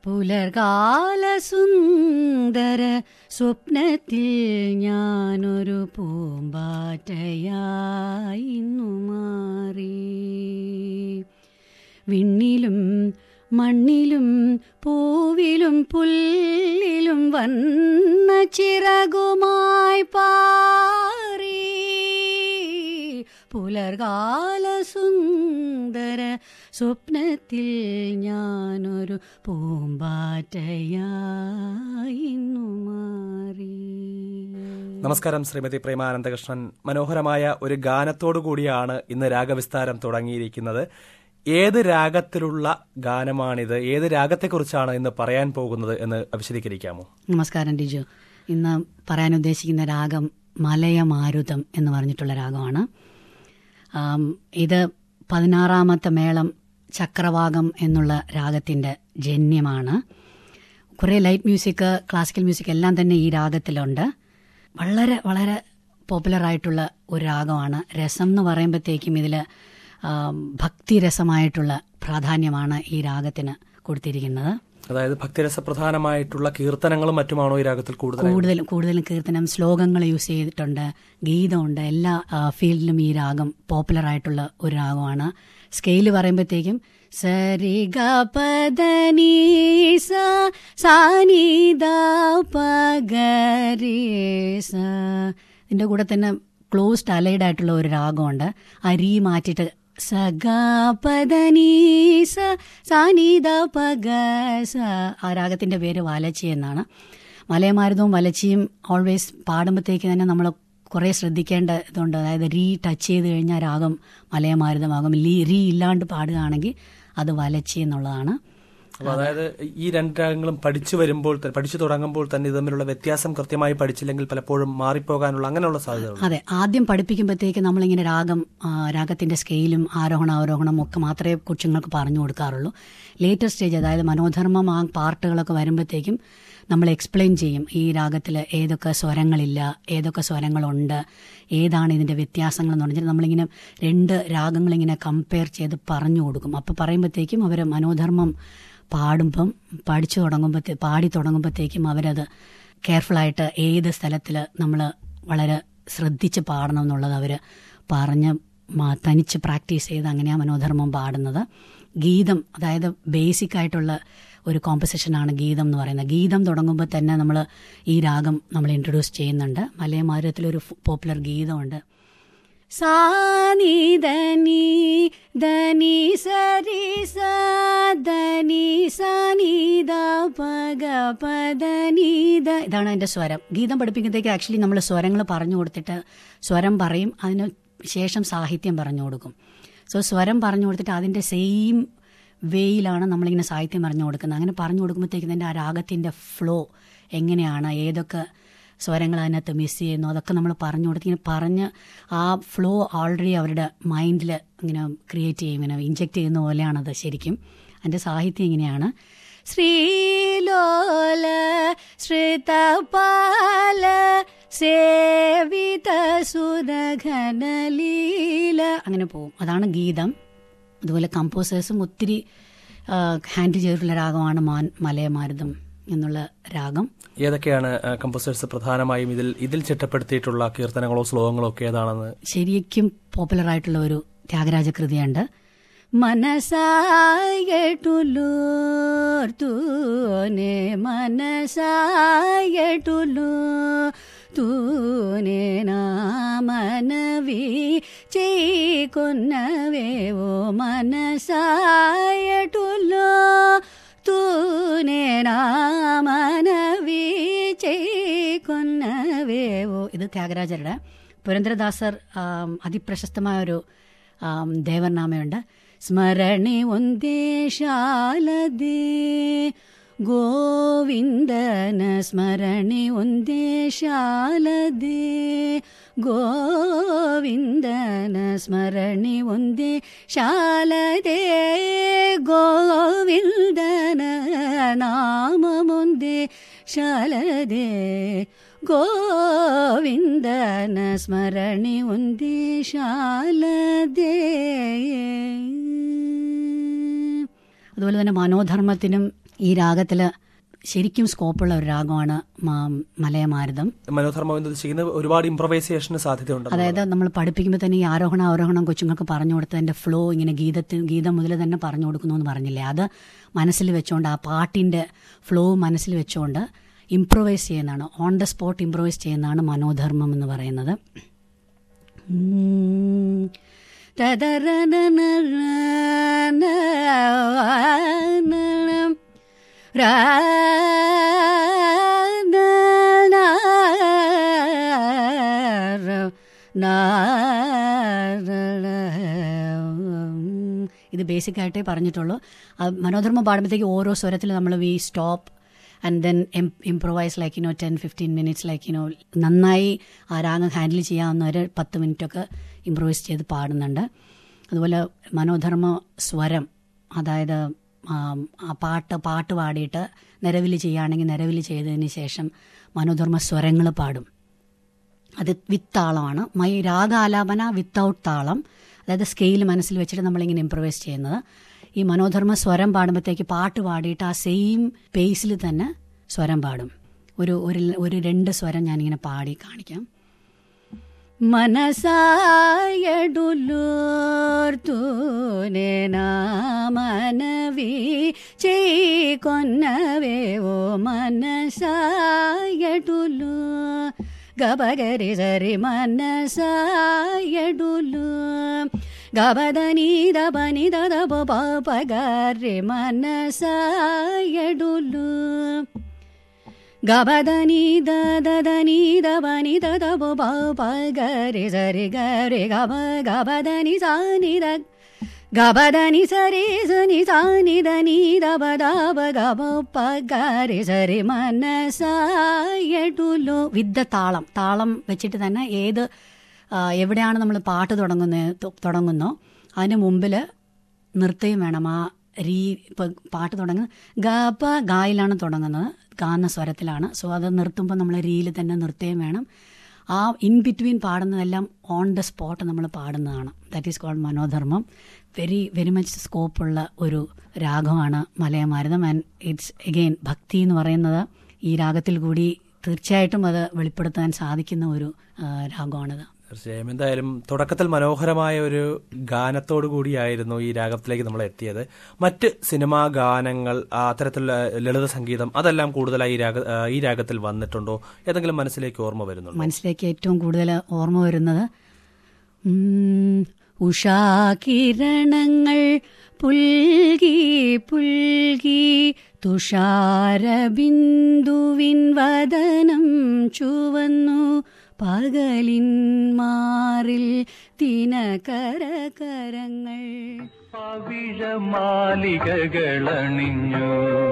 പുലർകാല സുന്ദര സ്വപ്നത്തിൽ ഞാനൊരു പൂമ്പാറ്റയായിന്നു മാറി. വിണ്ണിലും മണ്ണിലും പൂവിലും പുല്ലിലും വന്ന ചിറകുമായി പാറി. പുലർകാല സുന്ദര സ്വപ്നത്തിൽ ഞാനൊരു പൂമ്പാറ്റയായിന്നു മാറി. നമസ്കാരം ശ്രീമതി പ്രേമ അനന്തകൃഷ്ണൻ. മനോഹരമായ ഒരു ഗാനത്തോടു കൂടിയാണ് ഇന്ന് രാഗവിസ്താരം തുടങ്ങിയിരിക്കുന്നത്. ഏത് രാഗത്തിലുള്ള ഗാനമാണിത്? ഏത് രാഗത്തെക്കുറിച്ചാണ് ഇന്ന് പറയാൻ പോകുന്നത് എന്ന് വിശദീകരിക്കാമോ? നമസ്കാരം ഡിജു. ഇന്ന് പറയാൻ ഉദ്ദേശിക്കുന്ന രാഗം മലയമാരുതം എന്ന് പറഞ്ഞിട്ടുള്ള രാഗമാണ്. ഇത് 16ാമത്തെ മേളം ചക്രവാകം എന്നുള്ള രാഗത്തിൻ്റെ ജന്യമാണ്. കുറേ ലൈറ്റ് മ്യൂസിക്, ക്ലാസിക്കൽ മ്യൂസിക് എല്ലാം തന്നെ ഈ രാഗത്തിലുണ്ട്. വളരെ വളരെ പോപ്പുലറായിട്ടുള്ള ഒരു രാഗമാണ്. രസം എന്ന് പറയുമ്പോഴത്തേക്കും ഇതിൽ ഭക്തിരസമായിട്ടുള്ള പ്രാധാന്യമാണ് ഈ രാഗത്തിന് കൊടുത്തിരിക്കുന്നത്. അതായത് ഭക്തിരസപ്രധാനമായിട്ടുള്ള കീർത്തനങ്ങളും മറ്റുമാണോ ഈ രാഗത്തിൽ കൂടുതലും കീർത്തനം, ശ്ലോകങ്ങൾ യൂസ് ചെയ്തിട്ടുണ്ട്, ഗീതമുണ്ട്. എല്ലാ ഫീൽഡിലും ഈ രാഗം പോപ്പുലർ ആയിട്ടുള്ള ഒരു രാഗമാണ്. സ്കെയില് പറയുമ്പോഴത്തേക്കും സരി ഗ പദ നീ സ സാനി ദ പ ഗ രി സ. ഇതിന്റെ കൂടെ തന്നെ ക്ലോസ്ഡ് അലൈഡ് ആയിട്ടുള്ള ഒരു രാഗമുണ്ട്. അരി മാറ്റിയിട്ട് സ ഗ പദ നീ സ സാനി ദ പ ഗ സ. ആ രാഗത്തിന്റെ പേര് വലച്ചി എന്നാണ്. മലയമാരുതവും വലച്ചിയും ഓൾവേസ് പാടുമ്പോഴത്തേക്ക് തന്നെ നമ്മൾ കുറേ ശ്രദ്ധിക്കേണ്ട ഇതുണ്ട്. അതായത് റീ ടച്ച് ചെയ്ത് കഴിഞ്ഞാൽ രാഗം മലയമാരുതമാകും. റീ ഇല്ലാണ്ട് പാടുകയാണെങ്കിൽ അത് വലച്ചി എന്നുള്ളതാണ്. അതായത് ഈ രണ്ട് രാഗങ്ങളും പഠിച്ചു തുടങ്ങുമ്പോൾ തന്നെ ഇത് തമ്മിലുള്ള വ്യത്യാസം കൃത്യമായി പഠിച്ചില്ലെങ്കിൽ പലപ്പോഴും മാറിപ്പോകാനുള്ള അങ്ങനെയുള്ള സാധ്യത. അതെ, ആദ്യം പഠിപ്പിക്കുമ്പോഴത്തേക്ക് നമ്മളിങ്ങനെ രാഗത്തിന്റെ സ്കെയിലും ആരോഹണം ഒക്കെ മാത്രമേ കൊച്ചുങ്ങൾക്ക് പറഞ്ഞു കൊടുക്കാറുള്ളൂ. ലേറ്റർ സ്റ്റേജ്, അതായത് മനോധർമ്മം ആ പാർട്ടുകളൊക്കെ വരുമ്പോഴത്തേക്കും നമ്മൾ എക്സ്പ്ലെയിൻ ചെയ്യും. ഈ രാഗത്തിൽ ഏതൊക്കെ സ്വരങ്ങളില്ല, ഏതൊക്കെ സ്വരങ്ങളുണ്ട്, ഏതാണ് ഇതിന്റെ വ്യത്യാസങ്ങൾ എന്ന് പറഞ്ഞാൽ നമ്മളിങ്ങനെ രണ്ട് രാഗങ്ങളിങ്ങനെ കമ്പയർ ചെയ്ത് പറഞ്ഞു കൊടുക്കും. അപ്പോൾ പറയുമ്പോഴത്തേക്കും അവർ മനോധർമ്മം പാടി തുടങ്ങുമ്പോഴത്തേക്കും അവരത് കെയർഫുള്ളായിട്ട് ഏത് സ്ഥലത്തിൽ നമ്മൾ വളരെ ശ്രദ്ധിച്ച് പാടണം എന്നുള്ളത് അവർ പറഞ്ഞ് തനിച്ച് പ്രാക്ടീസ് ചെയ്ത് അങ്ങനെയാണ് മനോധർമ്മം പാടുന്നത്. ഗീതം, അതായത് ബേസിക് ആയിട്ടുള്ള ഒരു കോമ്പസിഷനാണ് ഗീതം എന്ന് പറയുന്നത്. ഗീതം തുടങ്ങുമ്പോൾ തന്നെ നമ്മൾ ഈ രാഗം നമ്മൾ ഇൻട്രൊഡ്യൂസ് ചെയ്യുന്നുണ്ട്. മലയമാരുതത്തിലൊരു പോപ്പുലർ ഗീതമുണ്ട്. സാനി ധനി ധനി സരി സ ധനി സനി ദ പ ഗ പ ധനി ദ. ഇതാണ് അതിന്റെ സ്വരം. ഗീതം പഠിപ്പിക്കുമ്പോഴത്തേക്ക് ആക്ച്വലി നമ്മൾ സ്വരങ്ങൾ പറഞ്ഞു കൊടുത്തിട്ട് സ്വരം പറയും, അതിന് ശേഷം സാഹിത്യം പറഞ്ഞു കൊടുക്കും. സോ സ്വരം പറഞ്ഞു കൊടുത്തിട്ട് അതിന്റെ സെയിം വേയിലാണ് നമ്മളിങ്ങനെ സാഹിത്യം പറഞ്ഞു കൊടുക്കുന്നത്. അങ്ങനെ പറഞ്ഞു കൊടുക്കുമ്പോഴത്തേക്കും അതിൻ്റെ ആ രാഗത്തിന്റെ ഫ്ലോ എങ്ങനെയാണ്, ഏതൊക്കെ സ്വരങ്ങൾ അതിനകത്ത് മിസ് ചെയ്യുന്നു, അതൊക്കെ നമ്മൾ പറഞ്ഞു കൊടുത്ത് ഇങ്ങനെ പറഞ്ഞ് ആ ഫ്ലോ ഓൾറെഡി അവരുടെ മൈൻഡിൽ ഇങ്ങനെ ക്രിയേറ്റ് ചെയ്യും, ഇങ്ങനെ ഇൻജെക്ട് ചെയ്യുന്ന പോലെയാണത് ശരിക്കും. അതിൻ്റെ സാഹിത്യം ഇങ്ങനെയാണ്. ശ്രീലോല ശ്രിതപാല സേവിത സുരഘനലീല, അങ്ങനെ പോവും. അതാണ് ഗീതം. അതുപോലെ കമ്പോസേഴ്സും ഒത്തിരി ഹാൻഡിൽ ചെയ്തിട്ടുള്ള രാഗമാണ് മലയമാരുതം എന്നുള്ള രാഗം. ഏതൊക്കെയാണ് കമ്പോസേഴ്സ് പ്രധാനമായും ഇതിൽ ചിട്ടപ്പെടുത്തിയിട്ടുള്ള കീർത്തനങ്ങളോ ശ്ലോകങ്ങളോ ഒക്കെ ഏതാണെന്ന്? ശരിക്കും പോപ്പുലർ ആയിട്ടുള്ള ഒരു ത്യാഗരാജ കൃതിയുണ്ട്. മനസായട്ടുലോർ തൂനെ മനസായട്ടുലോ തൂനെ നാമനവി ചെയ്കൊന്നവേവോ മനസായട്ടുലോ തൂനെ നാമനവി ചെയ്കൊന്നവേവോ. ഇത് ത്യാഗരാജരുടെ. പുരന്ദരദാസർ അതിപ്രശസ്തമായ ഒരു ദേവർനാമയുണ്ട്. സ്മരണി ഒന്തേശാലദേ ഗോവിന്ദന സ്മരണി ഒന്തേശാലദേ ഗോവിന്ദന സ്മരണി ഒന്തേശാലദേ ഗോവിന്ദന നാമമൊന്തേ ശാലദേ ഗോവിന്ദന സ്മരണി ഒന്തേശാലദേ. അതുപോലെ തന്നെ മനോധർമ്മത്തിനും ഈ രാഗത്തില് ശരിക്കും സ്കോപ്പുള്ള ഒരു രാഗമാണ് മലയമാരുതം. മനോധർമ്മം ചെയ്യുന്ന ഒരുപാട് ഇംപ്രവൈസേഷന് സാധ്യതയുണ്ട്. അതായത് നമ്മൾ പഠിപ്പിക്കുമ്പോൾ തന്നെ ഈ ആരോഹണം അവരോഹണം കൊച്ചുങ്ങൾക്ക് പറഞ്ഞു കൊടുത്തതിന്റെ ഫ്ലോ ഇങ്ങനെ ഗീതം മുതൽ തന്നെ പറഞ്ഞു കൊടുക്കുന്നു എന്ന് പറഞ്ഞില്ലേ, അത് മനസ്സിൽ വെച്ചുകൊണ്ട് ആ പാട്ടിന്റെ ഫ്ലോ മനസ്സിൽ വെച്ചുകൊണ്ട് ഇംപ്രവൈസ് ചെയ്യുന്നതാണ്, ഓൺ ദ സ്പോട്ട് ഇംപ്രവൈസ് ചെയ്യുന്നതാണ് മനോധർമ്മം എന്ന് പറയുന്നത്. ഇത് ബേസിക്കായിട്ടേ പറഞ്ഞിട്ടുള്ളൂ. മനോധർമ്മം പാടുമ്പോഴത്തേക്ക് ഓരോ സ്വരത്തിൽ നമ്മൾ we stop and then improvise like 10-15 minutes നന്നായി ആ രാഗം ഹാൻഡിൽ ചെയ്യാവുന്നവർ 10 minute ഇംപ്രൊവൈസ് ചെയ്ത് പാടുന്നുണ്ട്. അതുപോലെ മനോധർമ്മ സ്വരം, അതായത് ആ പാട്ട് പാടിയിട്ട് നിരവിൽ ചെയ്യുകയാണെങ്കിൽ നിരവിൽ ചെയ്തതിന് ശേഷം മനോധർമ്മ സ്വരങ്ങൾ പാടും. അത് വിത്ത് താളമാണ്. രാഗാലാപന വിത്തൗട്ട് താളം, അതായത് സ്കെയിൽ മനസ്സിൽ വെച്ചിട്ട് നമ്മളിങ്ങനെ ഇംപ്രവൈസ് ചെയ്യുന്നത്. ഈ മനോധർമ്മ സ്വരം പാടുമ്പോഴത്തേക്ക് പാട്ട് പാടിയിട്ട് ആ സെയിം പേസിൽ തന്നെ സ്വരം പാടും. ഒരു 2 സ്വരം ഞാനിങ്ങനെ പാടി കാണിക്കാം. മനസായടുലൂർത്തൂനെ നാമനവി ചെയ്കൊന്നവേ ഓ മനസായടുലൂ ഗബഗരി സരി മനസായടുലൂ ഗബദനി ദബനി ദദബ പഗരി മനസായടുലൂ ഗബദനി ദദനി ദബനി ദദബ പഗരി സരി ഗരി ഗബ ഗബദനി സാനി ദ ഗബദനി സരി സനി സാനി ധനി ദബ ദബ ഗബ പഗരി സരി മനസായടുലൂ വിത്ത് താളം വെച്ചിട്ട് തന്നെ എവിടെയാണ് നമ്മൾ പാട്ട് തുടങ്ങുന്നോ അതിന് മുമ്പിൽ നിർത്തുകയും വേണം. ആ ഇപ്പം പാട്ട് തുടങ്ങുന്നത് ഗായിലാണ് തുടങ്ങുന്നത്, ഗാന സ്വരത്തിലാണ്. സോ അത് നിർത്തുമ്പോൾ നമ്മൾ രീയിൽ തന്നെ നിർത്തുകയും വേണം. ആ ഇൻ ബിറ്റ്വീൻ പാടുന്നതെല്ലാം ഓൺ ദ സ്പോട്ട് നമ്മൾ പാടുന്നതാണ്. That is called manodharma. Very much സ്കോപ്പുള്ള ഒരു രാഗമാണ് Malayamarutham. And it's again bhakti എന്ന് പറയുന്നത് ഈ രാഗത്തിൽ കൂടി തീർച്ചയായിട്ടും അത് വെളിപ്പെടുത്താൻ സാധിക്കുന്ന ഒരു രാഗമാണിത്. തീർച്ചയായും. എന്തായാലും തുടക്കത്തിൽ മനോഹരമായ ഒരു ഗാനത്തോടു കൂടിയായിരുന്നു ഈ രാഗത്തിലേക്ക് നമ്മൾ എത്തിയത്. മറ്റ് സിനിമാ ഗാനങ്ങൾ, അത്തരത്തിലുള്ള ലളിത സംഗീതം, അതെല്ലാം കൂടുതലായി ഈ രാഗത്തിൽ വന്നിട്ടുണ്ടോ? ഏതെങ്കിലും മനസ്സിലേക്ക് ഓർമ്മ വരുന്നുണ്ടോ? മനസ്സിലേക്ക് ഏറ്റവും കൂടുതൽ ഓർമ്മ വരുന്നത് ഉഷാകിരണങ്ങൾ പുൽകി പുൽകി തുഷാരബിന്ദുവിൻ വദനം ചുവന്നു പകലിൻ മാറിൽ ദിനകരകരങ്ങൾ പവിഴമാലികകളണിഞ്ഞു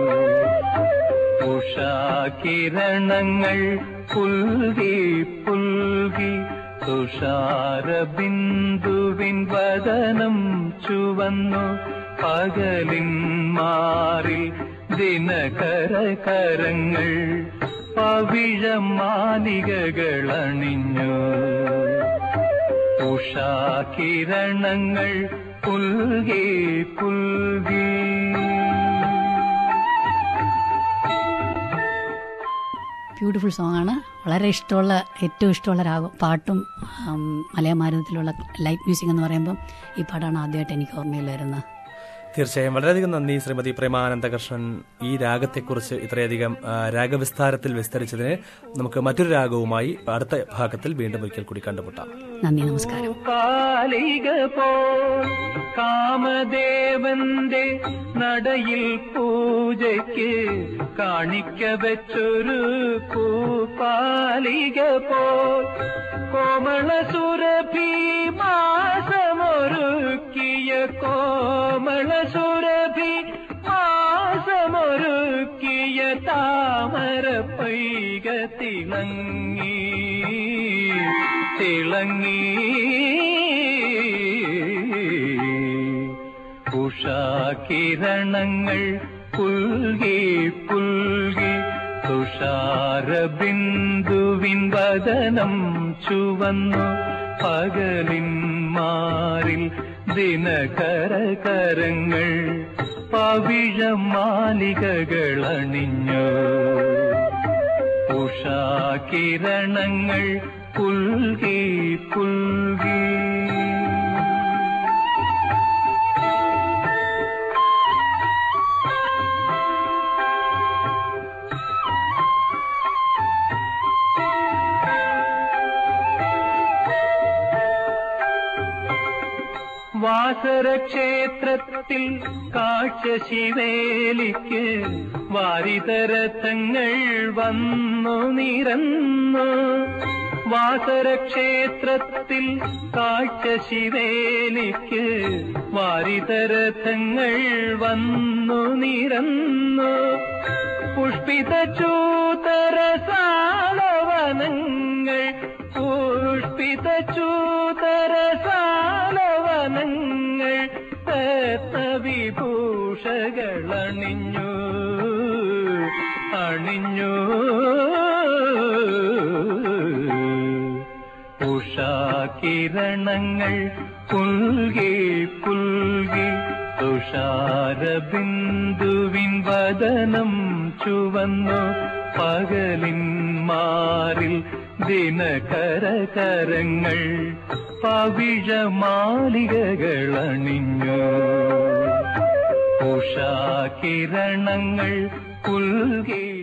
ഉഷാകിരണങ്ങൾ പുൽകി പുൽകി തുഷാരബിന്ദുവിൻ വദനം ചുവന്നു പകലിൻ മാറിൽ ദിനകരകരങ്ങൾ പവിഴമാലികകളണിഞ്ഞു ഉഷാകിരണങ്ങൾ പുൽകി പുൽകി. ബ്യൂട്ടിഫുൾ സോങ്ങാണ്. വളരെ ഏറ്റവും ഇഷ്ടമുള്ള രാഗം പാട്ടും മലയമാരുതത്തിലുള്ള ലൈറ്റ് മ്യൂസിക് എന്ന് പറയുമ്പോൾ ഈ പാട്ടാണ് ആദ്യമായിട്ട് എനിക്ക് ഓർമ്മയിൽ വരുന്നത്. തീർച്ചയായും. വളരെയധികം നന്ദി ശ്രീമതി പ്രേമാനന്ദകൃഷ്ണൻ. ഈ രാഗത്തെക്കുറിച്ച് ഇത്രയധികം രാഗവിസ്താരത്തിൽ വിസ്തരിച്ചതിന് നമുക്ക് മറ്റൊരു രാഗവുമായി അടുത്ത ഭാഗത്തിൽ വീണ്ടും ഒരിക്കൽ കൂടി കണ്ടുമുട്ടാം. നന്ദി, നമസ്കാരം. കാമദേവന്റെ നടയിൽ പൂജയ്ക്ക് കാണിക്ക വെച്ചൊരു പൂപ്പാലിക പോൽ കോമള സുരഭി മാസമൊരുക്കിയ കോമള സുരഭി മാസമൊരുക്കിയ താമര പൈക തിളങ്ങി തിളങ്ങി ഉഷാകിരണങ്ങൾ പുൽകി പുൽകി തുഷാരബിന്ദുവിൻ വദനം ചുവന്നു പകലിൻ മാറിൽ ദിനകരകരങ്ങൾ പവിഴമാലികകളണിഞ്ഞു. ഉഷാകിരണങ്ങൾ പുൽകി പുൽകി. വാസരക്ഷേത്രത്തിൽ കാഴ്ച ശിവേലിക്ക് വാരിതരഥങ്ങൾ വന്നു നിരന്നു. വാസരക്ഷേത്രത്തിൽ കാഴ്ച ശിവേലിക്ക് വാരിതരഥങ്ങൾ വന്നു നിരന്നു. പുഷ്പിത ചൂതരസാലവനങ്ങൾ പുഷ്പിത ചൂതരസാലവനങ്ങൾ രത്നവിഭൂഷകളണിഞ്ഞു അണിഞ്ഞു. ഉഷാകിരണങ്ങൾ പുൽകി പുൽകി. തുഷാരബിന്ദുവിൻ വദനം ചുവന്നു. പകലിൻ മാറിൽ ദിനകരകരങ്ങൾ പവിഴമാലികകളണിഞ്ഞു. ഉഷാകിരണങ്ങൾ പുൽകി.